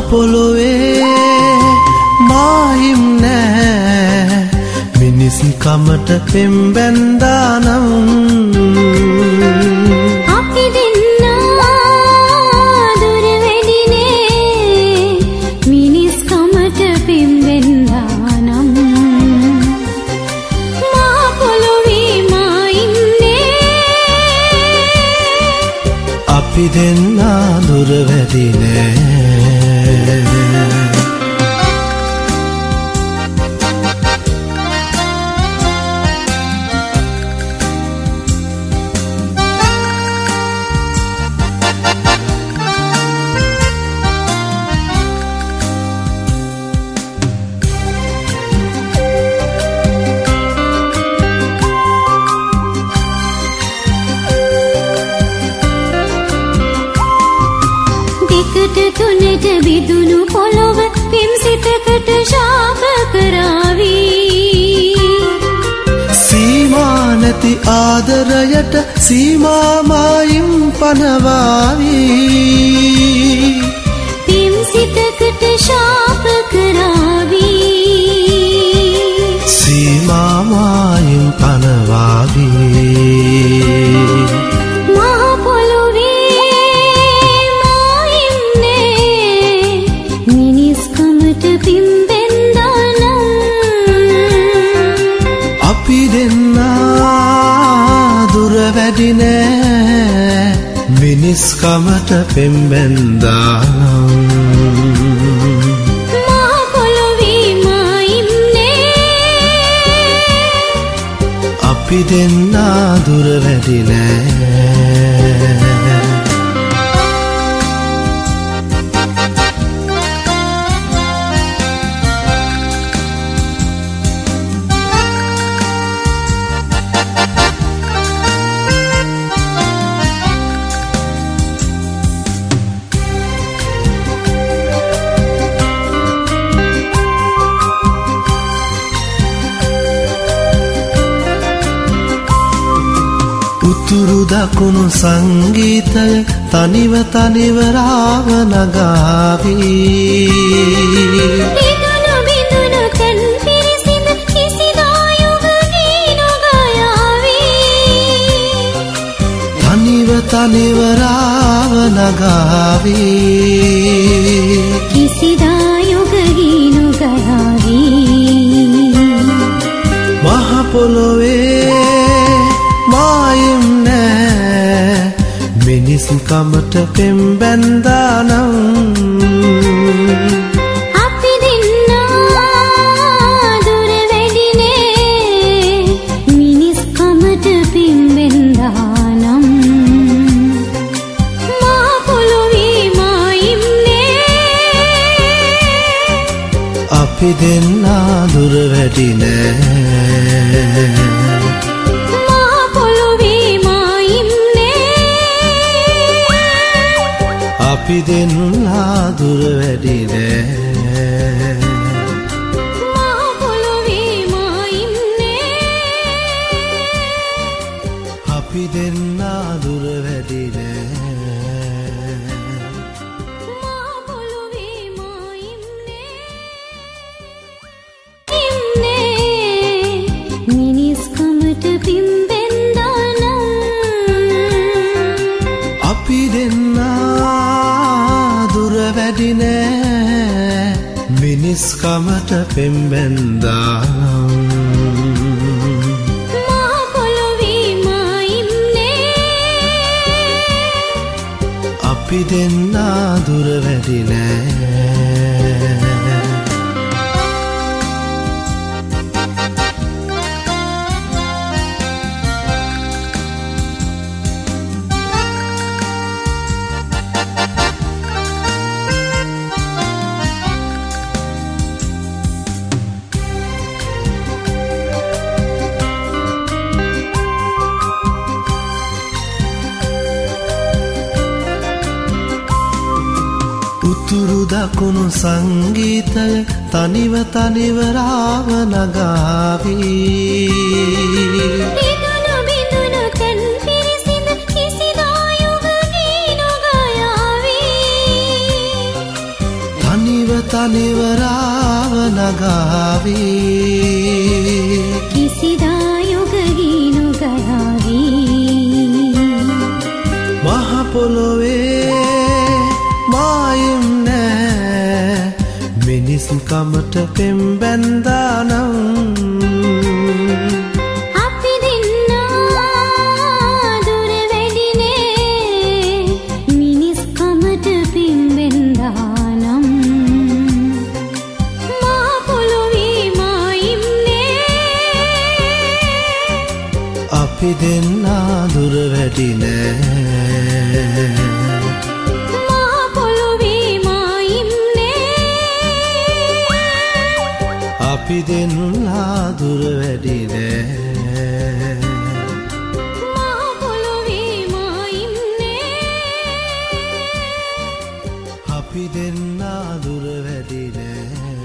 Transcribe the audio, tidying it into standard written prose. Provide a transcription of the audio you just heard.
පොළොවේ මායිම් නෑ මිනිස් කමට පෙම්බැන්දානම් අපි දෙන්නා දුර වැඩිනේ මිනිස් කමට පෙම්බැන්දානම් මා පොළොවේ මායින්නේ අපි දෙන්නා දුර වැඩිනේ තුනට බිදුණු පොළොව පිම්සිතකට ශාප කරාවී සීමා නැති ආදරයට සීමාමායිම් පනවාවී පිම්සිතකට ශාප කරාවී සීමාමායිම් පනවාවී අපි දෙන්නා දුර වැඩිනෑ මිනිස්කමට පෙම්බැන්දානම් මහ පොළොවේ මායිම්නේ අපි දෙන්නා දුර වැඩිනෑ උතුරු දකුණු සංගීතය තනිව තනිව රාව නගාවී බිඳුණු බිඳුණු තන් පිරිසිඳ කිසිදා යුගී නොගයාවී තනිව තනිව රාව නගාවී කිසිදා යුගී නොගයාවී මහ පොළොවේ මායිම් නෑ මිනිස් කමට පෙම්බැන්දානම් අපි දෙන්නා දුර වැඩිනේ මිනිස් කමට පෙම්බැන්දානම් මා පොළොවේ මායිම්නේ අපි දෙන්නා දුර වැඩිනෑ අපි දෙන්නා දුර වැඩිනෑ මහ පොළොවේ මායිම්නේ අපි දෙන්නා දුර වැඩිනෑ මහ පොළොවේ මායිම්නේ මිනිස් කමට පිම්බෙන්දානම් අපි දෙන්නා දුර වැඩිනෑ මිනිස්කමට පෙම්බැන්දානම් මහ පොළොවේ මායිම්නේ අපි දෙන්නා දුර වැඩිනෑ උතුරු දකුණු සංගීතය තනිව තනිව රාව නගාවී බිඳුණු බිඳුණු තන් පිරිසිඳ කිසිදා යුගී නොගයාවී තනිවරාව නගාවී කිසිදා යුගී නොගයාවී මහ පොළොවේ මායිම් නෑ මිනිස් කමට පෙම් බැන්දානම් අපි දෙන්නා දුර වැඩිනේ මිනිස් කමට පිම්බෙන්දානම් මහ පොළොවේ මායිම්නේ අපි දෙන්නා දුර වැඩි නෑ අපි දෙන්නා දුර වැඩි නෑ මහ පොළොවේ මායිම්නේ අපි දෙන්නා දුර වැඩි නෑ